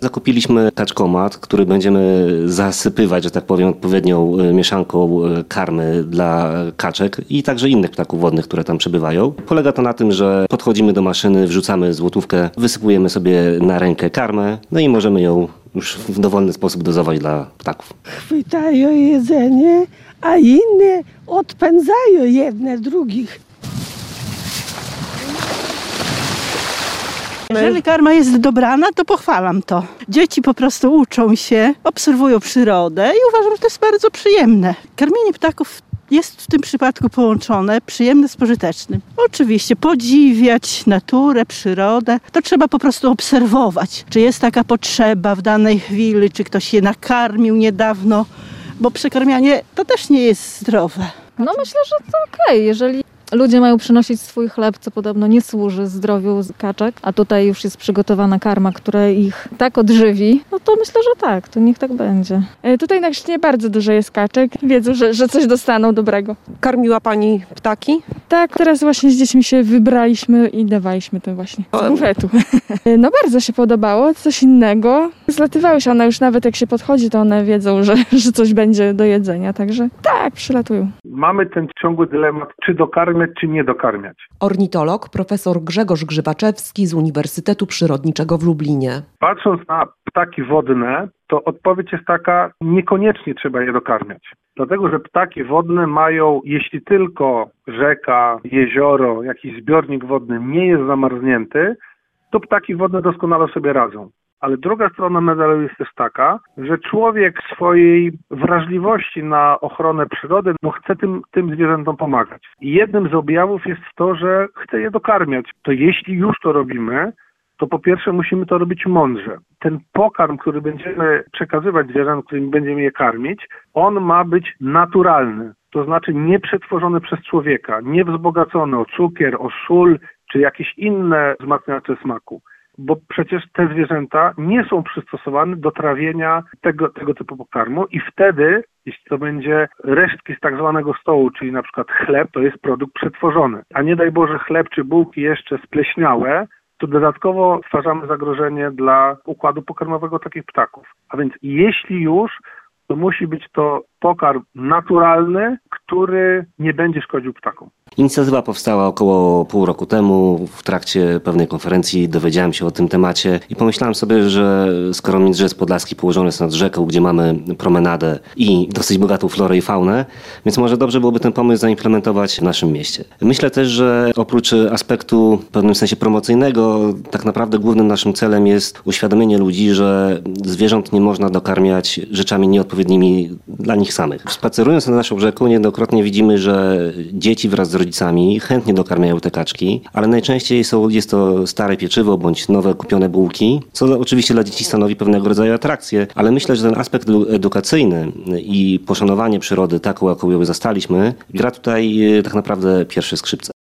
Zakupiliśmy kaczkomat, który będziemy zasypywać, że tak powiem, odpowiednią mieszanką karmy dla kaczek i także innych ptaków wodnych, które tam przebywają. Polega to na tym, że podchodzimy do maszyny, wrzucamy złotówkę, wysypujemy sobie na rękę karmę, no i możemy ją już w dowolny sposób dozować dla ptaków. Chwytają jedzenie, a inne odpędzają jedne drugich. Jeżeli karma jest dobrana, to pochwalam to. Dzieci po prostu uczą się, obserwują przyrodę i uważam, że to jest bardzo przyjemne. Karmienie ptaków jest w tym przypadku połączone przyjemne z pożytecznym. Oczywiście podziwiać naturę, przyrodę, to trzeba po prostu obserwować, czy jest taka potrzeba w danej chwili, czy ktoś je nakarmił niedawno, bo przekarmianie to też nie jest zdrowe. No myślę, że to okej. Jeżeli ludzie mają przynosić swój chleb, co podobno nie służy zdrowiu kaczek, a tutaj już jest przygotowana karma, która ich tak odżywi, no to myślę, że tak, to niech tak będzie. Tutaj na Chrzcinie bardzo dużo jest kaczek. Wiedzą, że coś dostaną dobrego. Karmiła pani ptaki? Tak, teraz właśnie z dziećmi się wybraliśmy i dawaliśmy to właśnie z bufetu. No bardzo się podobało, coś innego. Zlatywały się one już nawet jak się podchodzi, to one wiedzą, że coś będzie do jedzenia, także tak, przylatują. Mamy ten ciągły dylemat, czy dokarmiać, czy nie dokarmiać. Ornitolog profesor Grzegorz Grzywaczewski z Uniwersytetu Przyrodniczego w Lublinie. Patrząc na ptaki wodne, to odpowiedź jest taka, niekoniecznie trzeba je dokarmiać. Dlatego, że ptaki wodne mają, jeśli tylko rzeka, jezioro, jakiś zbiornik wodny nie jest zamarznięty, to ptaki wodne doskonale sobie radzą. Ale druga strona medalu jest też taka, że człowiek swojej wrażliwości na ochronę przyrody chce tym zwierzętom pomagać. I jednym z objawów jest to, że chce je dokarmiać. To jeśli już to robimy, to po pierwsze musimy to robić mądrze. Ten pokarm, który będziemy przekazywać zwierzętom, którym będziemy je karmić, on ma być naturalny. To znaczy nie przetworzony przez człowieka, nie wzbogacony o cukier, o sól czy jakieś inne wzmacniacze smaku. Bo przecież te zwierzęta nie są przystosowane do trawienia tego typu pokarmu i wtedy, jeśli to będzie resztki z tak zwanego stołu, czyli na przykład chleb, to jest produkt przetworzony. A nie daj Boże chleb czy bułki jeszcze spleśniałe, to dodatkowo stwarzamy zagrożenie dla układu pokarmowego takich ptaków. A więc jeśli już, to musi być to pokarm naturalny, który nie będzie szkodził ptakom. Inicjatywa powstała około pół roku temu. W trakcie pewnej konferencji dowiedziałem się o tym temacie i pomyślałem sobie, że skoro Międzyrzec Podlaski położony jest nad rzeką, gdzie mamy promenadę i dosyć bogatą florę i faunę, więc może dobrze byłoby ten pomysł zaimplementować w naszym mieście. Myślę też, że oprócz aspektu w pewnym sensie promocyjnego, tak naprawdę głównym naszym celem jest uświadomienie ludzi, że zwierząt nie można dokarmiać rzeczami nieodpowiednimi dla nich samych. Spacerując nad naszą rzeką, niejednokrotnie widzimy, że dzieci wraz z rodzicami chętnie dokarmiają te kaczki, ale najczęściej jest to stare pieczywo bądź nowe kupione bułki, co oczywiście dla dzieci stanowi pewnego rodzaju atrakcję, ale myślę, że ten aspekt edukacyjny i poszanowanie przyrody taką, jaką ją zastaliśmy, gra tutaj tak naprawdę pierwsze skrzypce.